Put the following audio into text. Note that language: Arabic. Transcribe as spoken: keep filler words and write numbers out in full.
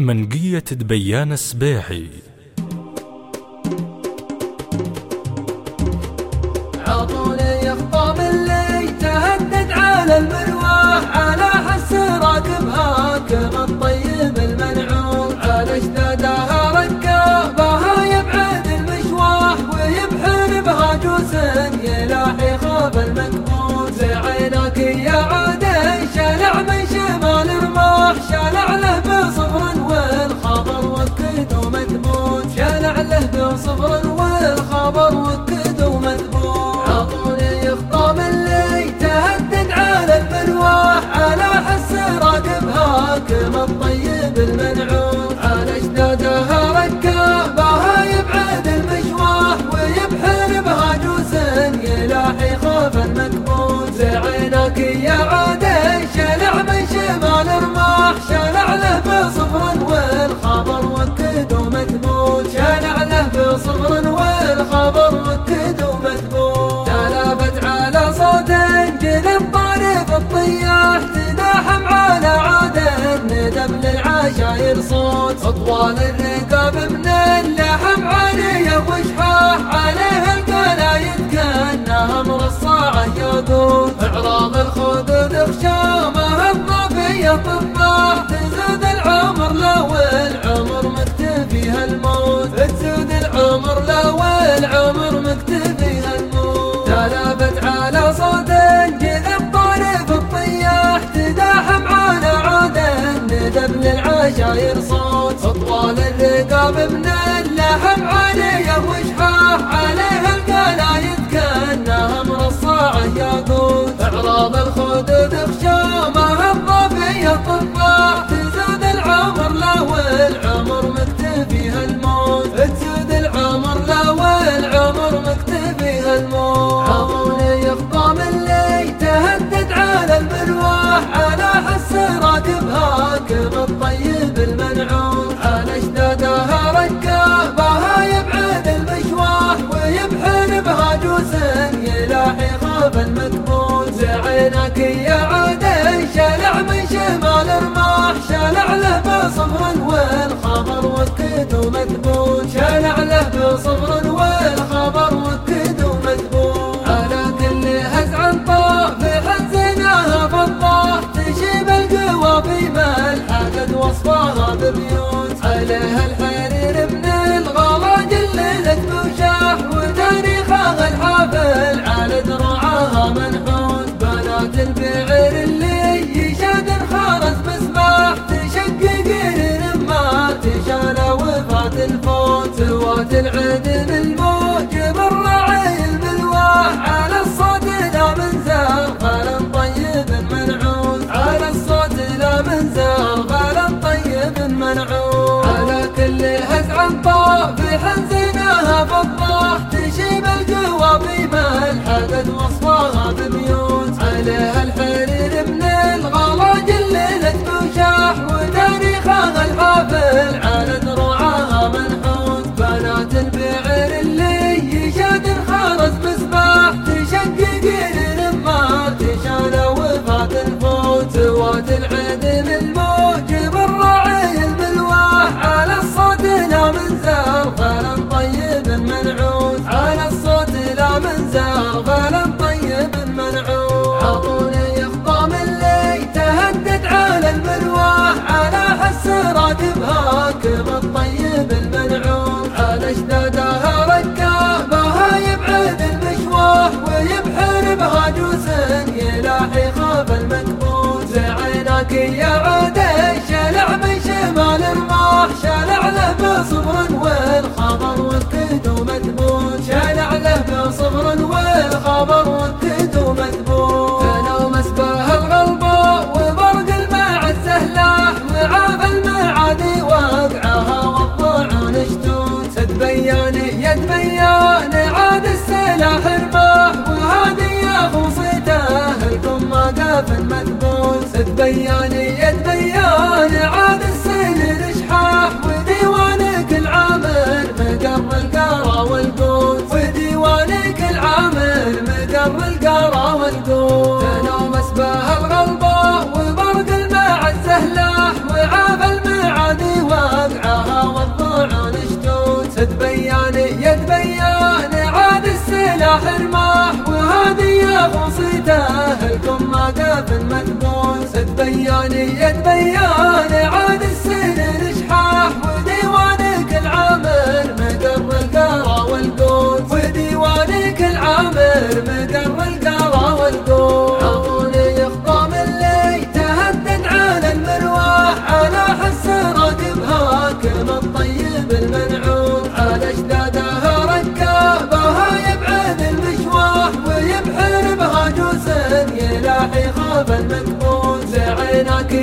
منقية دبيان السبيعي. عطوني خطاب اللي تهدد على المروح، على حس راكبها كما الطيب المنعوم، على اشتداها ركابها يبعد المشواح، ويبحر بها جوس يلاحي خاف المكبوت. في عينك يا عادي شالع من شمال رماح، شالع له بصبر والخبر وكد ومثبوت، شالع له بصبر والخبر وكد ومثبوت. عطوني خطاب اللي تهدد على الملواح، على حس راكبها كما الطيب المنعوم، على اشدادها ركابها يبعد المشواح، ويبحر بها جوس يلاحي خاف المكبوت. في عينك يا عادي شالع من شمال رماح، شالع له بصبر والخبر وكد ومثبوت، شالع له بصبر والخبر وكد ومثبوت. تلافت على صوت جل الطارف الطياح، تداحم على عاده ندم للعشاير صوت، اطوال الرقاب من اللحم عليه وشحاح، عليه القلايد كانها مرصعه ياقوت، اعراض الخدود خشامه الضافيه طباح، تزود العمر لو العمر مكتفيها الموت، تزود العمر لو العمر مكتفيها الموت. تلافت على صوت جذ الطارف الطياح، تداحم على عاده ندم للعشاير صوت، اطوال الرقاب من اللحم عليه وشحاح، عليه القلايد كانها مرصعه ياقوت، اعراض الخدود خشامه الضافيه طباح، تزود العمر لو العمر مكتفيها الموت، تزود العمر لو العمر مكتفيها الموت. عطوني خطام اللي تهدد على المرواح، على حس راكبها كما الطيب المنعوم، على اشدادها ركابها يبعد المشواح، ويبحر بها جوس يلاحي خاف المكبوت. في عينك يا عادي شالع من شمال رماح، شالع له بصبر والخبر وكد ومثبوت، شالع له بصبر والخبر وكد ومثبوت. على كل هزع طافح زيناها فضاح، تشيب القوى في ملحة قد وصفاها ببيوت، عليها الحرير من الغلا جللت بوشاح، وتاريخها الحافل على دروعها منحوت، بنات البعير اللي يشاد خارز مسباح، تشقق ما تشال وفات الفوت، سوات العدن الموجب الرعي الملواح، على الصوت لا من زار غالا طيب منعوت، على الصوت لا من زار غالا طيب منعوت. على كل هزع طافح زيناها فضاح، تشيب القوى في ملحة قد وصفاها ببيوت، عليها الحرير من الغلا جللت بوشاح، وتاريخها الحافل على دروعها منحوت، بنات البعير اللي يشاد خارز مسباح، تشقق ما تشال وفات الفوت، سوات العدن الموجب الرعي الملواح، على الصوت لا من زار غالا طيب منعوت، على الصوت لا من زار غالا طيب منعوت. عطوني خطام اللي تهدد على الملواح، على حس راكبها كما الطيب المنعوم، على اشدادها ركابها يبعد المشواح، ويبحر بها جوس يلاحي خاف المكبوت. في عينك يا عادي شالع من شمال رماح، شالع له بصبر والخبر وكد ومثبوت، شالع له بصبر والخبر وكد ومثبوت. فلو مسباه الغلباء وبرق الماع السهلاح، وعاف المعادي واقعها والضعون اشتوت، تبين يد بيان عاد السلاح رماح، وهذه يا خصيته لكم ما قاف مثبوت، تبين يد بيان عاد السيل اشحاح، وديوانك العامر مقر القرى والقوت، وديوانك العامر مقر القرى والقوت. فلو مسباه الغلباء وبرق الماع السهلاح، وعاف المعادي كاف مكبوس. تبياني تبيان عاد السنين شحاح، وديوانك العامر مقر القرى والقوس. وديوانك العامر مقر القرى والقوس. عطوني خطام اللي تهدد على المرواح، على حس راكبها كم الطيب المنعوم. على اشدادها ركابها يبعد المشواح، ويبحر بها جوس يلاحي خاف المكبوس. عيناك